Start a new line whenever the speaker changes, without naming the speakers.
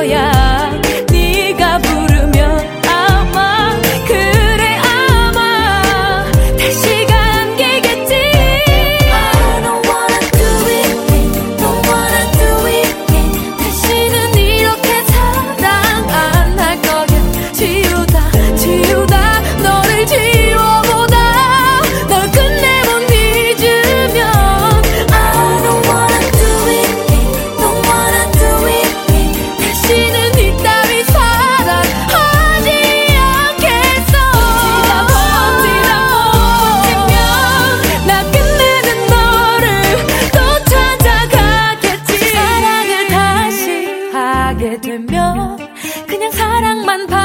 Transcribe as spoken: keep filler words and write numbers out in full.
거야. 네가 부르면 아마 그래 아마 다시 감기겠지. I don't wanna do it, don't wanna do it. 다시는 이렇게 사랑 안 할 거야. 지우다 지우다 너를 지워보다 널 끝내 못 잊으면 I don't wanna do it, don't wanna do it. 다시는 이따위 사랑하지 않겠어. 지다 버티다 버티면 나 끝내는 너를 또 찾아가겠지. 사랑을 다시 하게 되면 그냥 사랑만 받